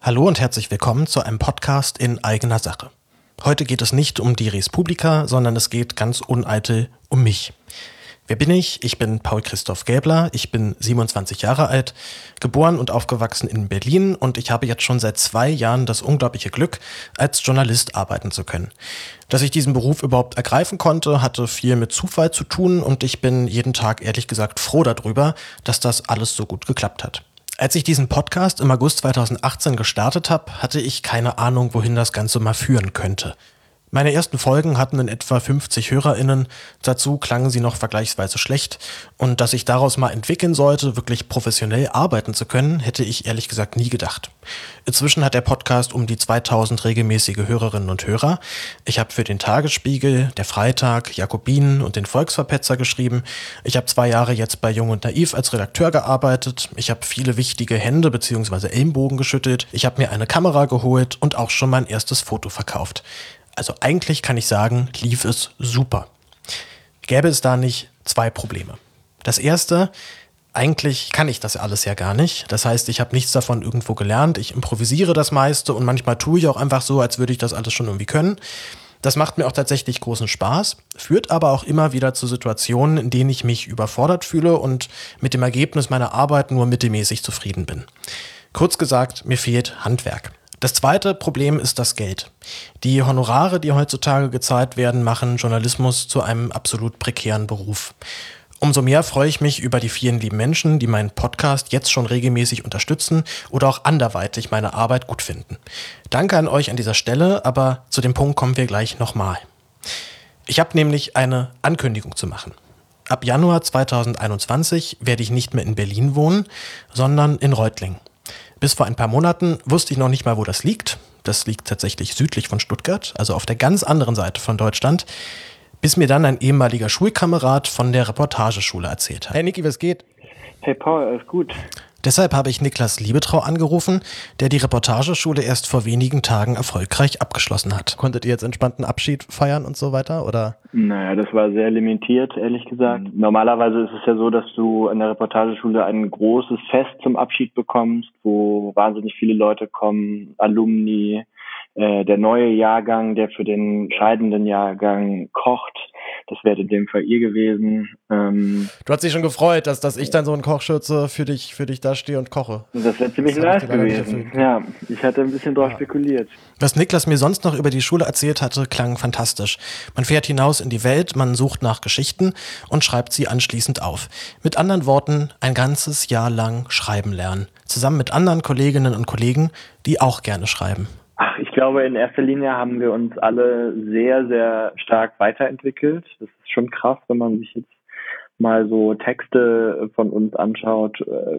Hallo und herzlich willkommen zu einem Podcast in eigener Sache. Heute geht es nicht um die Res Publica, sondern es geht ganz uneitel um mich. Wer bin ich? Ich bin Paul Christoph Gäbler, ich bin 27 Jahre alt, geboren und aufgewachsen in Berlin und ich habe jetzt schon seit 2 Jahren das unglaubliche Glück, als Journalist arbeiten zu können. Dass ich diesen Beruf überhaupt ergreifen konnte, hatte viel mit Zufall zu tun und ich bin jeden Tag ehrlich gesagt froh darüber, dass das alles so gut geklappt hat. Als ich diesen Podcast im August 2018 gestartet habe, hatte ich keine Ahnung, wohin das Ganze mal führen könnte. Meine ersten Folgen hatten in etwa 50 HörerInnen, dazu klangen sie noch vergleichsweise schlecht und dass ich daraus mal entwickeln sollte, wirklich professionell arbeiten zu können, hätte ich ehrlich gesagt nie gedacht. Inzwischen hat der Podcast um die 2000 regelmäßige Hörerinnen und Hörer. Ich habe für den Tagesspiegel, der Freitag, Jakobinen und den Volksverpetzer geschrieben. Ich habe 2 Jahre jetzt bei Jung und Naiv als Redakteur gearbeitet. Ich habe viele wichtige Hände bzw. Ellenbogen geschüttelt. Ich habe mir eine Kamera geholt und auch schon mein erstes Foto verkauft. Also eigentlich kann ich sagen, lief es super. Gäbe es da nicht 2 Probleme. Das erste, eigentlich kann ich das alles ja gar nicht. Das heißt, ich habe nichts davon irgendwo gelernt. Ich improvisiere das meiste und manchmal tue ich auch einfach so, als würde ich das alles schon irgendwie können. Das macht mir auch tatsächlich großen Spaß, führt aber auch immer wieder zu Situationen, in denen ich mich überfordert fühle und mit dem Ergebnis meiner Arbeit nur mittelmäßig zufrieden bin. Kurz gesagt, mir fehlt Handwerk. Das zweite Problem ist das Geld. Die Honorare, die heutzutage gezahlt werden, machen Journalismus zu einem absolut prekären Beruf. Umso mehr freue ich mich über die vielen lieben Menschen, die meinen Podcast jetzt schon regelmäßig unterstützen oder auch anderweitig meine Arbeit gut finden. Danke an euch an dieser Stelle, aber zu dem Punkt kommen wir gleich nochmal. Ich habe nämlich eine Ankündigung zu machen. Ab Januar 2021 werde ich nicht mehr in Berlin wohnen, sondern in Reutlingen. Bis vor ein paar Monaten wusste ich noch nicht mal, wo das liegt. Das liegt tatsächlich südlich von Stuttgart, also auf der ganz anderen Seite von Deutschland, bis mir dann ein ehemaliger Schulkamerad von der Reportageschule erzählt hat. Hey Niki, was geht? Hey Paul, alles gut. Deshalb habe ich Niklas Liebetrau angerufen, der die Reportageschule erst vor wenigen Tagen erfolgreich abgeschlossen hat. Konntet ihr jetzt entspannten Abschied feiern und so weiter, oder? Naja, das war sehr limitiert, ehrlich gesagt. Normalerweise ist es ja so, dass du an der Reportageschule ein großes Fest zum Abschied bekommst, wo wahnsinnig viele Leute kommen, Alumni, der neue Jahrgang, der für den scheidenden Jahrgang kocht. Das wäre in dem Fall ihr gewesen. Du hast dich schon gefreut, dass ich dann so in Kochschürze für dich da stehe und koche. Das wäre ziemlich nice gewesen. Ja, ich hatte ein bisschen drauf spekuliert. Was Niklas mir sonst noch über die Schule erzählt hatte, klang fantastisch. Man fährt hinaus in die Welt, man sucht nach Geschichten und schreibt sie anschließend auf. Mit anderen Worten, ein ganzes Jahr lang schreiben lernen. Zusammen mit anderen Kolleginnen und Kollegen, die auch gerne schreiben. Ach, ich glaube, in erster Linie haben wir uns alle sehr, sehr stark weiterentwickelt. Das ist schon krass, wenn man sich jetzt mal so Texte von uns anschaut,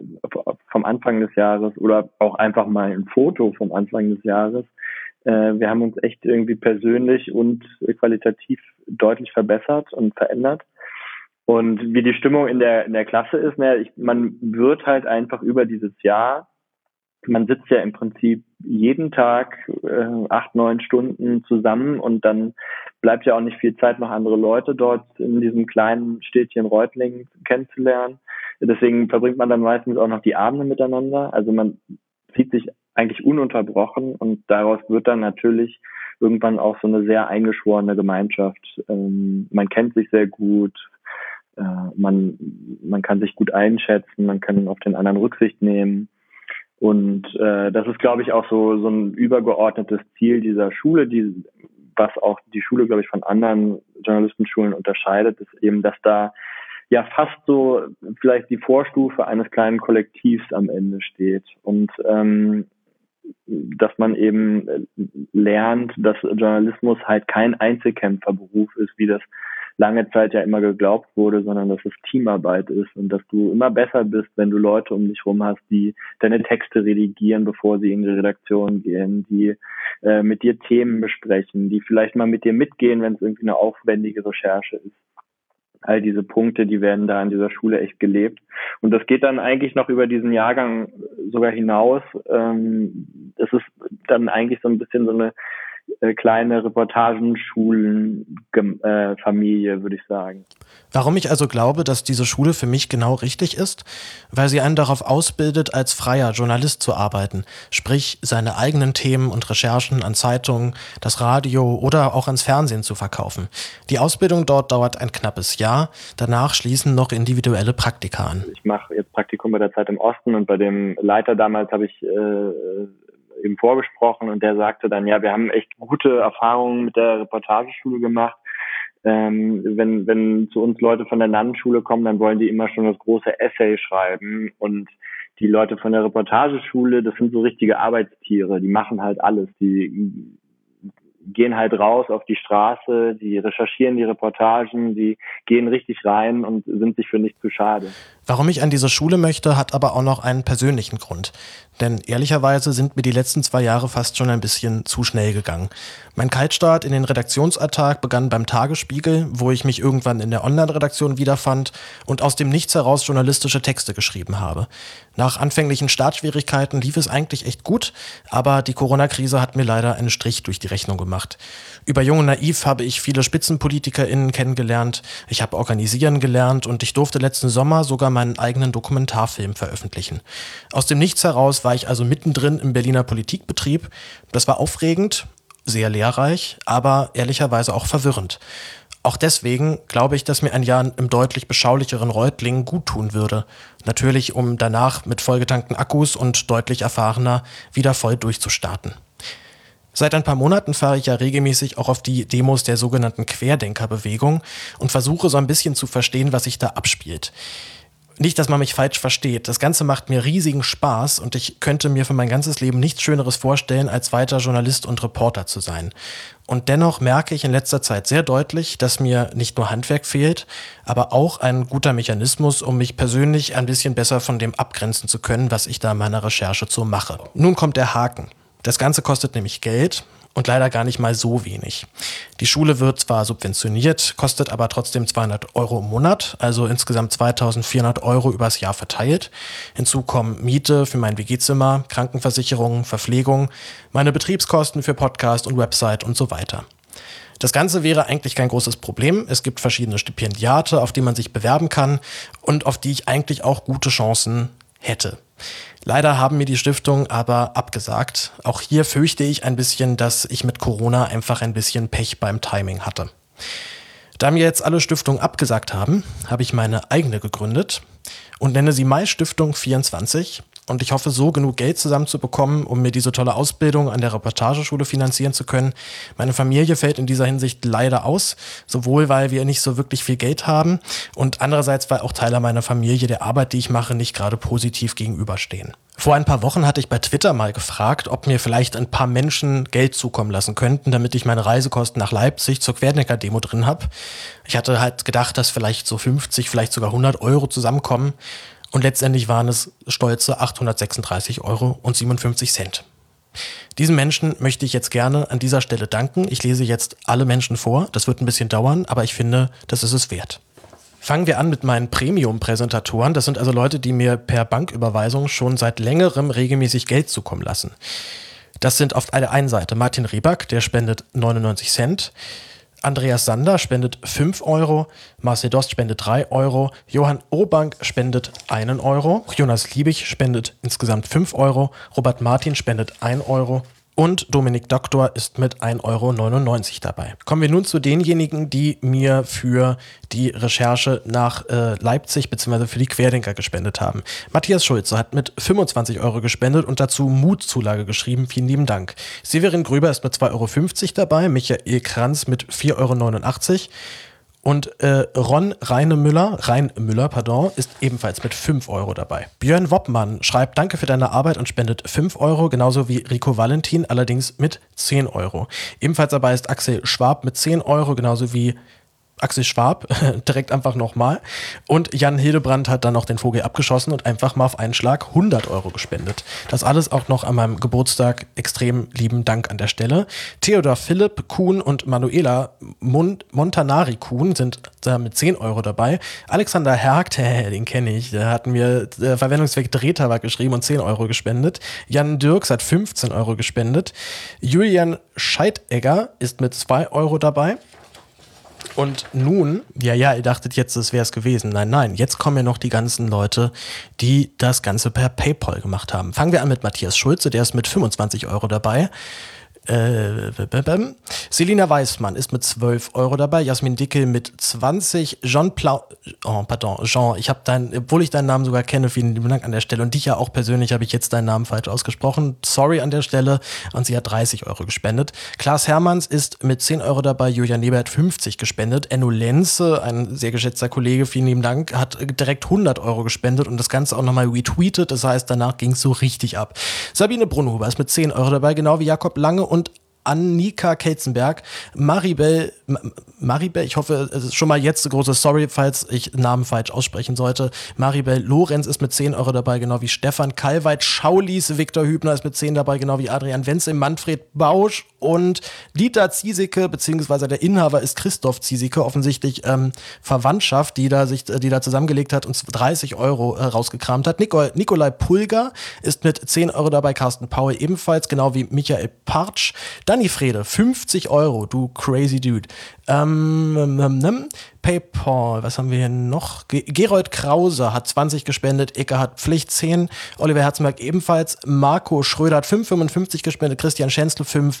vom Anfang des Jahres oder auch einfach mal ein Foto vom Anfang des Jahres. Wir haben uns echt irgendwie persönlich und qualitativ deutlich verbessert und verändert. Und wie die Stimmung in der Klasse ist, man wird halt einfach über dieses Jahr, man sitzt ja im Prinzip jeden Tag 8, 9 Stunden zusammen und dann bleibt ja auch nicht viel Zeit, noch andere Leute dort in diesem kleinen Städtchen Reutlingen kennenzulernen. Deswegen verbringt man dann meistens auch noch die Abende miteinander. Also man sieht sich eigentlich ununterbrochen und daraus wird dann natürlich irgendwann auch so eine sehr eingeschworene Gemeinschaft. Man kennt sich sehr gut, man kann sich gut einschätzen, man kann auf den anderen Rücksicht nehmen. Und das ist, glaube ich, auch so ein übergeordnetes Ziel dieser Schule, was auch die Schule, glaube ich, von anderen Journalistenschulen unterscheidet, ist eben, dass da ja fast so vielleicht die Vorstufe eines kleinen Kollektivs am Ende steht. Und dass man eben lernt, dass Journalismus halt kein Einzelkämpferberuf ist, wie das lange Zeit ja immer geglaubt wurde, sondern dass es Teamarbeit ist und dass du immer besser bist, wenn du Leute um dich rum hast, die deine Texte redigieren, bevor sie in die Redaktion gehen, die mit dir Themen besprechen, die vielleicht mal mit dir mitgehen, wenn es irgendwie eine aufwendige Recherche ist. All diese Punkte, die werden da an dieser Schule echt gelebt. Und das geht dann eigentlich noch über diesen Jahrgang sogar hinaus. Das ist dann eigentlich so ein bisschen so eine kleine Reportagenschulen-Familie, würde ich sagen. Warum ich also glaube, dass diese Schule für mich genau richtig ist? Weil sie einen darauf ausbildet, als freier Journalist zu arbeiten, sprich seine eigenen Themen und Recherchen an Zeitungen, das Radio oder auch ans Fernsehen zu verkaufen. Die Ausbildung dort dauert ein knappes Jahr, danach schließen noch individuelle Praktika an. Ich mache jetzt Praktikum bei der Zeit im Osten und bei dem Leiter damals habe ich eben vorgesprochen und der sagte dann, ja, wir haben echt gute Erfahrungen mit der Reportageschule gemacht. Wenn zu uns Leute von der Nannenschule kommen, dann wollen die immer schon das große Essay schreiben und die Leute von der Reportageschule, das sind so richtige Arbeitstiere, die machen halt alles, die gehen halt raus auf die Straße, die recherchieren die Reportagen, die gehen richtig rein und sind sich für nichts zu schade. Warum ich an diese Schule möchte, hat aber auch noch einen persönlichen Grund. Denn ehrlicherweise sind mir die letzten 2 Jahre fast schon ein bisschen zu schnell gegangen. Mein Kaltstart in den Redaktionsalltag begann beim Tagesspiegel, wo ich mich irgendwann in der Online-Redaktion wiederfand und aus dem Nichts heraus journalistische Texte geschrieben habe. Nach anfänglichen Startschwierigkeiten lief es eigentlich echt gut, aber die Corona-Krise hat mir leider einen Strich durch die Rechnung gemacht. Über Jung und Naiv habe ich viele SpitzenpolitikerInnen kennengelernt, ich habe organisieren gelernt und ich durfte letzten Sommer sogar meinen eigenen Dokumentarfilm veröffentlichen. Aus dem Nichts heraus war ich also mittendrin im Berliner Politikbetrieb. Das war aufregend, sehr lehrreich, aber ehrlicherweise auch verwirrend. Auch deswegen glaube ich, dass mir ein Jahr im deutlich beschaulicheren Reutlingen gut tun würde. Natürlich, um danach mit vollgetankten Akkus und deutlich erfahrener wieder voll durchzustarten. Seit ein paar Monaten fahre ich ja regelmäßig auch auf die Demos der sogenannten Querdenkerbewegung und versuche so ein bisschen zu verstehen, was sich da abspielt. Nicht, dass man mich falsch versteht. Das Ganze macht mir riesigen Spaß und ich könnte mir für mein ganzes Leben nichts Schöneres vorstellen, als weiter Journalist und Reporter zu sein. Und dennoch merke ich in letzter Zeit sehr deutlich, dass mir nicht nur Handwerk fehlt, aber auch ein guter Mechanismus, um mich persönlich ein bisschen besser von dem abgrenzen zu können, was ich da in meiner Recherche so mache. Nun kommt der Haken. Das Ganze kostet nämlich Geld. Und leider gar nicht mal so wenig. Die Schule wird zwar subventioniert, kostet aber trotzdem 200 Euro im Monat, also insgesamt 2.400 Euro übers Jahr verteilt. Hinzu kommen Miete für mein WG-Zimmer, Krankenversicherung, Verpflegung, meine Betriebskosten für Podcast und Website und so weiter. Das Ganze wäre eigentlich kein großes Problem. Es gibt verschiedene Stipendiate, auf die man sich bewerben kann und auf die ich eigentlich auch gute Chancen hätte. Leider haben mir die Stiftungen aber abgesagt. Auch hier fürchte ich ein bisschen, dass ich mit Corona einfach ein bisschen Pech beim Timing hatte. Da mir jetzt alle Stiftungen abgesagt haben, habe ich meine eigene gegründet und nenne sie Mai Stiftung 24. Und ich hoffe, so genug Geld zusammenzubekommen, um mir diese tolle Ausbildung an der Reportageschule finanzieren zu können. Meine Familie fällt in dieser Hinsicht leider aus, sowohl weil wir nicht so wirklich viel Geld haben und andererseits, weil auch Teile meiner Familie der Arbeit, die ich mache, nicht gerade positiv gegenüberstehen. Vor ein paar Wochen hatte ich bei Twitter mal gefragt, ob mir vielleicht ein paar Menschen Geld zukommen lassen könnten, damit ich meine Reisekosten nach Leipzig zur Querdenker-Demo drin habe. Ich hatte halt gedacht, dass vielleicht so 50, vielleicht sogar 100 Euro zusammenkommen. Und letztendlich waren es stolze 836,57 Euro. Diesen Menschen möchte ich jetzt gerne an dieser Stelle danken. Ich lese jetzt alle Menschen vor. Das wird ein bisschen dauern, aber ich finde, das ist es wert. Fangen wir an mit meinen Premium-Präsentatoren. Das sind also Leute, die mir per Banküberweisung schon seit längerem regelmäßig Geld zukommen lassen. Das sind auf der einen Seite Martin Rieback, der spendet 99 Cent. Andreas Sander spendet 5 Euro, Marcel Dost spendet 3 Euro, Johann Urbank spendet 1 Euro, Jonas Liebig spendet insgesamt 5 Euro, Robert Martin spendet 1 Euro und Dominik Doktor ist mit 1,99 Euro dabei. Kommen wir nun zu denjenigen, die mir für die Recherche nach Leipzig bzw. für die Querdenker gespendet haben. Matthias Schulze hat mit 25 Euro gespendet und dazu Mutzulage geschrieben. Vielen lieben Dank. Severin Gröber ist mit 2,50 Euro dabei, Michael Kranz mit 4,89 Euro. Und Ron Reinmüller, ist ebenfalls mit 5 Euro dabei. Björn Woppmann schreibt, danke für deine Arbeit und spendet 5 Euro, genauso wie Rico Valentin, allerdings mit 10 Euro. Ebenfalls dabei ist Axel Schwab mit 10 Euro, genauso wie Axel Schwab direkt einfach nochmal. Und Jan Hildebrand hat dann noch den Vogel abgeschossen und einfach mal auf einen Schlag 100 Euro gespendet. Das alles auch noch an meinem Geburtstag. Extrem lieben Dank an der Stelle. Theodor Philipp Kuhn und Manuela Montanari Kuhn sind da mit 10 Euro dabei. Alexander Hergt, den kenne ich, der hat mir Verwendungszweck Drehtabak geschrieben und 10 Euro gespendet. Jan Dirks hat 15 Euro gespendet. Julian Scheidegger ist mit 2 Euro dabei. Und nun, ihr dachtet jetzt, das wäre es gewesen. Nein, jetzt kommen ja noch die ganzen Leute, die das Ganze per PayPal gemacht haben. Fangen wir an mit Matthias Schulze, der ist mit 25 Euro dabei. Selina Weißmann ist mit 12 Euro dabei, Jasmin Dickel mit 20, Jean, ich habe obwohl ich deinen Namen sogar kenne, vielen lieben Dank an der Stelle und dich ja auch persönlich, habe ich jetzt deinen Namen falsch ausgesprochen, sorry an der Stelle, und sie hat 30 Euro gespendet. Klaas Hermanns ist mit 10 Euro dabei, Julian Neber hat 50 gespendet, Enno Lenze, ein sehr geschätzter Kollege, vielen lieben Dank, hat direkt 100 Euro gespendet und das Ganze auch nochmal retweetet, das heißt, danach ging es so richtig ab. Sabine Brunhuber ist mit 10 Euro dabei, genau wie Jakob Lange und Annika Kelzenberg, Maribel, ich hoffe, es ist schon mal jetzt eine große Sorry, falls ich Namen falsch aussprechen sollte. Maribel Lorenz ist mit 10 Euro dabei, genau wie Stefan Kalweit, Schaulis, Viktor Hübner ist mit 10 dabei, genau wie Adrian Wenzel, Manfred Bausch und Dieter Ziesecke, beziehungsweise der Inhaber ist Christoph Ziesecke, offensichtlich Verwandtschaft, die da zusammengelegt hat und 30 Euro rausgekramt hat. Nikolai Pulger ist mit 10 Euro dabei, Carsten Paul ebenfalls, genau wie Michael Partsch. Danny Frede, 50 Euro, du crazy dude. PayPal, was haben wir hier noch? Gerold Krause hat 20 gespendet, Ecke hat Pflicht 10, Oliver Herzenberg ebenfalls, Marco Schröder hat 5,55 gespendet, Christian Schenzel 5,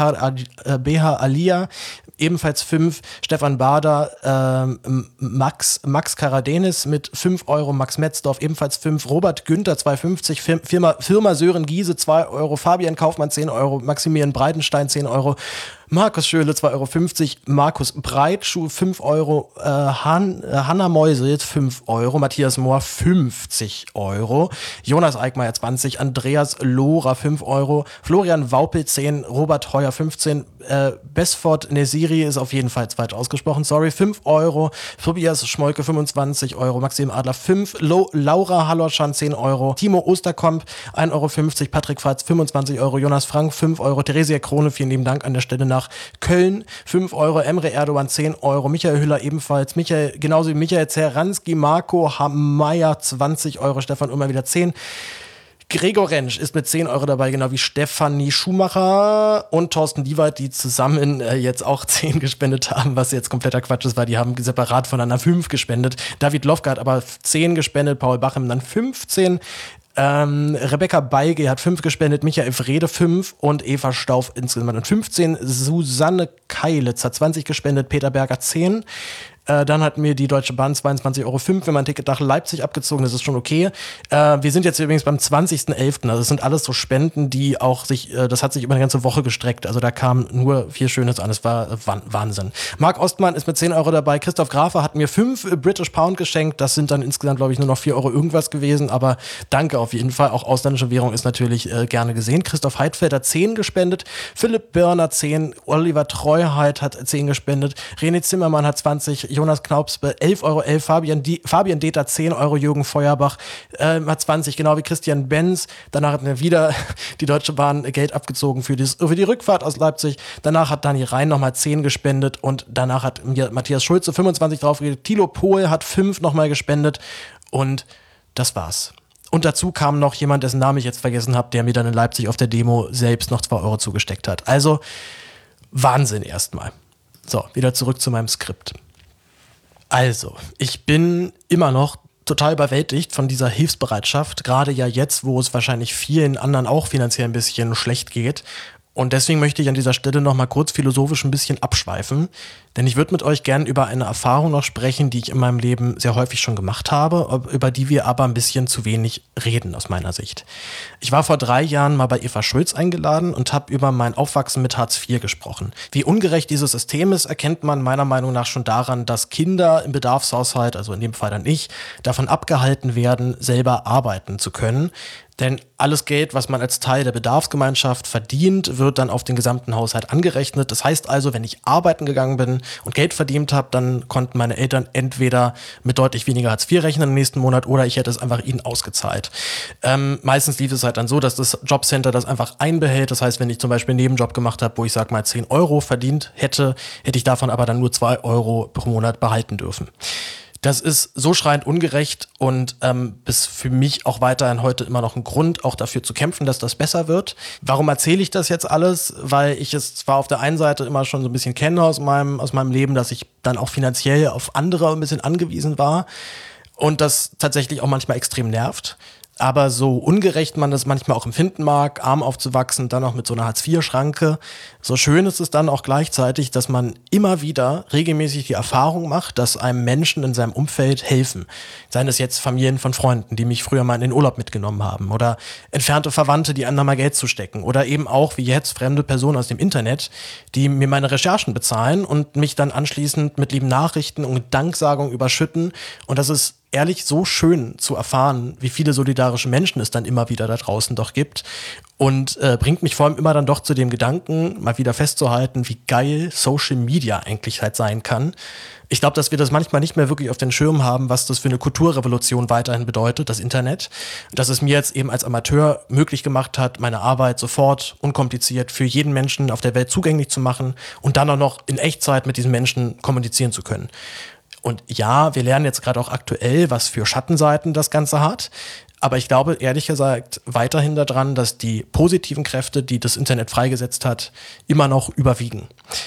BH Alia ebenfalls 5, Stefan Bader, Max Karadenis mit 5 Euro, Max Metzdorf ebenfalls 5, Robert Günther 2,50, Firma Sören Giese 2 Euro, Fabian Kaufmann 10 Euro, Maximilian Breitenstein 10 Euro, Markus Schöle 2,50 Euro, Markus Breitschuh 5 Euro, Hanna Meusel 5 Euro, Matthias Mohr 50 Euro, Jonas Eickmeier 20, Andreas Lohrer 5 Euro, Florian Waupel 10, Robert Heuer 15, Besford Nesiri ist auf jeden Fall falsch ausgesprochen, sorry, 5 Euro, Tobias Schmolke 25 Euro, Maxim Adler 5, Laura Hallerschan 10 Euro, Timo Osterkomp 1,50 Euro, Patrick Falz 25 Euro, Jonas Frank 5 Euro, Theresia Krone, vielen lieben Dank an der Stelle nach Köln 5 Euro, Emre Erdogan 10 Euro, Michael Hüller ebenfalls, genauso wie Michael Zeranski, Marco Meyer 20 Euro, Stefan Ulmer wieder 10. Gregor Rentsch ist mit 10 Euro dabei, genau wie Stefanie Schumacher und Thorsten Liewald, die zusammen jetzt auch 10 gespendet haben, was jetzt kompletter Quatsch ist, weil die haben separat voneinander 5 gespendet. David Lofka hat aber 10 gespendet, Paul Bachem dann 15. Rebecca Beige hat 5 gespendet, Michael Frede 5 und Eva Stauf insgesamt 15. Susanne Keilitz hat 20 gespendet, Peter Berger 10. Dann hat mir die Deutsche Bahn 22,05 Euro für mein Ticket nach Leipzig abgezogen, das ist schon okay. Wir sind jetzt übrigens beim 20.11., also das sind alles so Spenden, die auch das hat sich über eine ganze Woche gestreckt, also da kam nur viel Schönes an, es war Wahnsinn. Marc Ostmann ist mit 10 Euro dabei, Christoph Grafe hat mir 5 British Pound geschenkt, das sind dann insgesamt, glaube ich, nur noch 4 Euro irgendwas gewesen, aber danke auf jeden Fall, auch ausländische Währung ist natürlich gerne gesehen. Christoph Heidfeld hat 10 gespendet, Philipp Birner 10, Oliver Treuheit hat 10 gespendet, René Zimmermann hat 20, Jonas Knaupsbe 11,11 Euro, Fabian Deter 10 Euro, Jürgen Feuerbach hat 20, genau wie Christian Benz. Danach hat mir wieder die Deutsche Bahn Geld abgezogen für die Rückfahrt aus Leipzig. Danach hat Dani Rhein nochmal 10 gespendet und danach hat mir Matthias Schulze 25 draufgelegt. Thilo Pohl hat 5 nochmal gespendet und das war's. Und dazu kam noch jemand, dessen Namen ich jetzt vergessen habe, der mir dann in Leipzig auf der Demo selbst noch 2 Euro zugesteckt hat. Also Wahnsinn erstmal. So, wieder zurück zu meinem Skript. Also, ich bin immer noch total überwältigt von dieser Hilfsbereitschaft, gerade ja jetzt, wo es wahrscheinlich vielen anderen auch finanziell ein bisschen schlecht geht. Und deswegen möchte ich an dieser Stelle noch mal kurz philosophisch ein bisschen abschweifen, denn ich würde mit euch gern über eine Erfahrung noch sprechen, die ich in meinem Leben sehr häufig schon gemacht habe, über die wir aber ein bisschen zu wenig reden aus meiner Sicht. Ich war vor 3 Jahren mal bei Eva Schulz eingeladen und habe über mein Aufwachsen mit Hartz IV gesprochen. Wie ungerecht dieses System ist, erkennt man meiner Meinung nach schon daran, dass Kinder im Bedarfshaushalt, also in dem Fall dann ich, davon abgehalten werden, selber arbeiten zu können. Denn alles Geld, was man als Teil der Bedarfsgemeinschaft verdient, wird dann auf den gesamten Haushalt angerechnet. Das heißt also, wenn ich arbeiten gegangen bin und Geld verdient habe, dann konnten meine Eltern entweder mit deutlich weniger Hartz IV rechnen im nächsten Monat oder ich hätte es einfach ihnen ausgezahlt. Meistens lief es halt dann so, dass das Jobcenter das einfach einbehält. Das heißt, wenn ich zum Beispiel einen Nebenjob gemacht habe, wo ich sag mal 10 Euro verdient hätte, hätte ich davon aber dann nur 2 Euro pro Monat behalten dürfen. Das ist so schreiend ungerecht und ist für mich auch weiterhin heute immer noch ein Grund, auch dafür zu kämpfen, dass das besser wird. Warum erzähle ich das jetzt alles? Weil ich es zwar auf der einen Seite immer schon so ein bisschen kenne aus meinem Leben, dass ich dann auch finanziell auf andere ein bisschen angewiesen war und das tatsächlich auch manchmal extrem nervt. Aber so ungerecht man das manchmal auch empfinden mag, arm aufzuwachsen, dann auch mit so einer Hartz-IV-Schranke, so schön ist es dann auch gleichzeitig, dass man immer wieder regelmäßig die Erfahrung macht, dass einem Menschen in seinem Umfeld helfen. Seien es jetzt Familien von Freunden, die mich früher mal in den Urlaub mitgenommen haben oder entfernte Verwandte, die einem mal Geld zustecken oder eben auch, wie jetzt, fremde Personen aus dem Internet, die mir meine Recherchen bezahlen und mich dann anschließend mit lieben Nachrichten und Danksagung überschütten. Und das ist ehrlich so schön zu erfahren, wie viele solidarische Menschen es dann immer wieder da draußen doch gibt und bringt mich vor allem immer dann doch zu dem Gedanken, mal wieder festzuhalten, wie geil Social Media eigentlich halt sein kann. Ich glaube, dass wir das manchmal nicht mehr wirklich auf den Schirm haben, was das für eine Kulturrevolution weiterhin bedeutet, das Internet. Dass es mir jetzt eben als Amateur möglich gemacht hat, meine Arbeit sofort, unkompliziert für jeden Menschen auf der Welt zugänglich zu machen und dann auch noch in Echtzeit mit diesen Menschen kommunizieren zu können. Und ja, wir lernen jetzt gerade auch aktuell, was für Schattenseiten das Ganze hat. Aber ich glaube, ehrlich gesagt, weiterhin daran, dass die positiven Kräfte, die das Internet freigesetzt hat, immer noch überwiegen.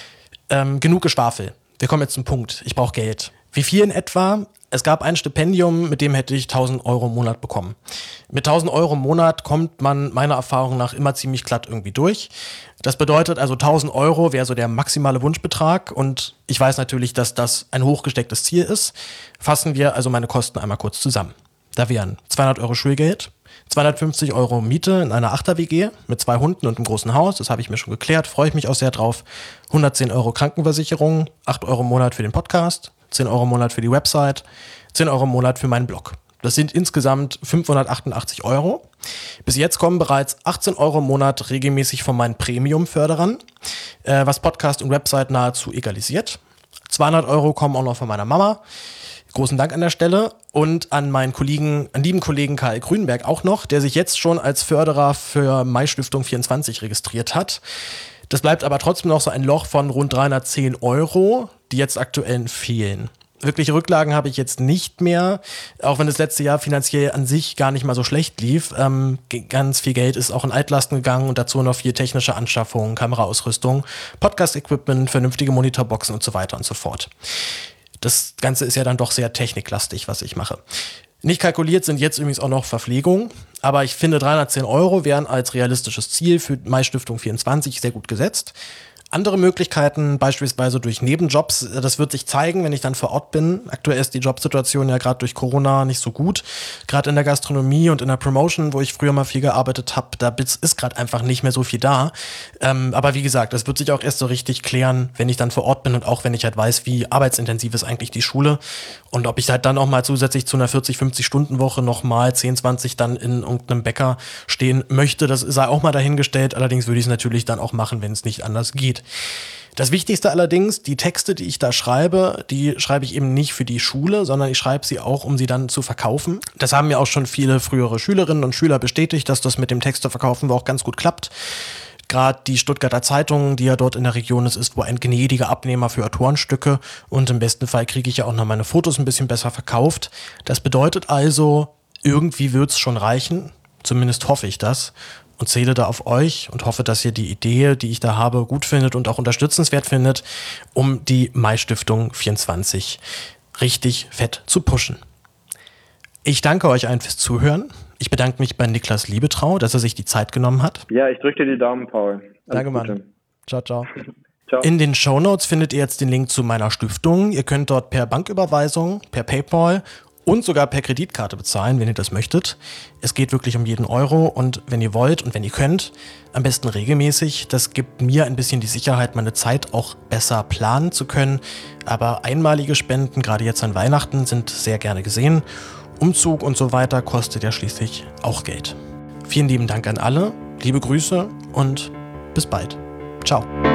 Genug Geschwafel. Wir kommen jetzt zum Punkt. Ich brauche Geld. Wie viel in etwa? Es gab ein Stipendium, mit dem hätte ich 1.000 Euro im Monat bekommen. Mit 1.000 Euro im Monat kommt man meiner Erfahrung nach immer ziemlich glatt irgendwie durch. Das bedeutet also 1.000 Euro wäre so der maximale Wunschbetrag und ich weiß natürlich, dass das ein hochgestecktes Ziel ist. Fassen wir also meine Kosten einmal kurz zusammen. Da wären 200 Euro Schulgeld, 250 Euro Miete in einer Achter-WG mit 2 Hunden und einem großen Haus, das habe ich mir schon geklärt, freue ich mich auch sehr drauf. 110 Euro Krankenversicherung, 8 Euro im Monat für den Podcast, 10 Euro im Monat für die Website, 10 Euro im Monat für meinen Blog. Das sind insgesamt 588 Euro. Bis jetzt kommen bereits 18 Euro im Monat regelmäßig von meinen Premium-Förderern, was Podcast und Website nahezu egalisiert. 200 Euro kommen auch noch von meiner Mama. Großen Dank an der Stelle und an meinen Kollegen, an lieben Kollegen Karl Grünberg auch noch, der sich jetzt schon als Förderer für Mai-Stiftung 24 registriert hat. Das bleibt aber trotzdem noch so ein Loch von rund 310 Euro, die jetzt aktuell fehlen. Wirkliche Rücklagen habe ich jetzt nicht mehr, auch wenn das letzte Jahr finanziell an sich gar nicht mal so schlecht lief. Ganz viel Geld ist auch in Altlasten gegangen und dazu noch viel technische Anschaffungen, Kameraausrüstung, Podcast-Equipment, vernünftige Monitorboxen und so weiter und so fort. Das Ganze ist ja dann doch sehr techniklastig, was ich mache. Nicht kalkuliert sind jetzt übrigens auch noch Verpflegung, aber ich finde 310 Euro wären als realistisches Ziel für Mai-Stiftung 24 sehr gut gesetzt. Andere Möglichkeiten, beispielsweise durch Nebenjobs, das wird sich zeigen, wenn ich dann vor Ort bin. Aktuell ist die Jobsituation ja gerade durch Corona nicht so gut. Gerade in der Gastronomie und in der Promotion, wo ich früher mal viel gearbeitet habe, da ist gerade einfach nicht mehr so viel da. Aber wie gesagt, das wird sich auch erst so richtig klären, wenn ich dann vor Ort bin und auch wenn ich halt weiß, wie arbeitsintensiv ist eigentlich die Schule und ob ich halt dann auch mal zusätzlich zu einer 40-50-Stunden-Woche noch mal 10, 20 dann in irgendeinem Bäcker stehen möchte. Das sei auch mal dahingestellt. Allerdings würde ich es natürlich dann auch machen, wenn es nicht anders geht. Das Wichtigste allerdings, die Texte, die ich da schreibe, die schreibe ich eben nicht für die Schule, sondern ich schreibe sie auch, um sie dann zu verkaufen. Das haben mir auch schon viele frühere Schülerinnen und Schüler bestätigt, dass das mit dem Texteverkaufen auch ganz gut klappt. Gerade die Stuttgarter Zeitung, die ja dort in der Region ist wohl ein gnädiger Abnehmer für Autorenstücke und im besten Fall kriege ich ja auch noch meine Fotos ein bisschen besser verkauft. Das bedeutet also, irgendwie wird es schon reichen, zumindest hoffe ich das. Und zähle da auf euch und hoffe, dass ihr die Idee, die ich da habe, gut findet und auch unterstützenswert findet, um die Mai-Stiftung 24 richtig fett zu pushen. Ich danke euch allen fürs Zuhören. Ich bedanke mich bei Niklas Liebetrau, dass er sich die Zeit genommen hat. Ja, ich drücke dir die Daumen, Paul. Danke, Mann. Ciao, ciao. Ciao. In den Shownotes findet ihr jetzt den Link zu meiner Stiftung. Ihr könnt dort per Banküberweisung, per PayPal und sogar per Kreditkarte bezahlen, wenn ihr das möchtet. Es geht wirklich um jeden Euro und wenn ihr wollt und wenn ihr könnt, am besten regelmäßig. Das gibt mir ein bisschen die Sicherheit, meine Zeit auch besser planen zu können. Aber einmalige Spenden, gerade jetzt an Weihnachten, sind sehr gerne gesehen. Umzug und so weiter kostet ja schließlich auch Geld. Vielen lieben Dank an alle, liebe Grüße und bis bald. Ciao.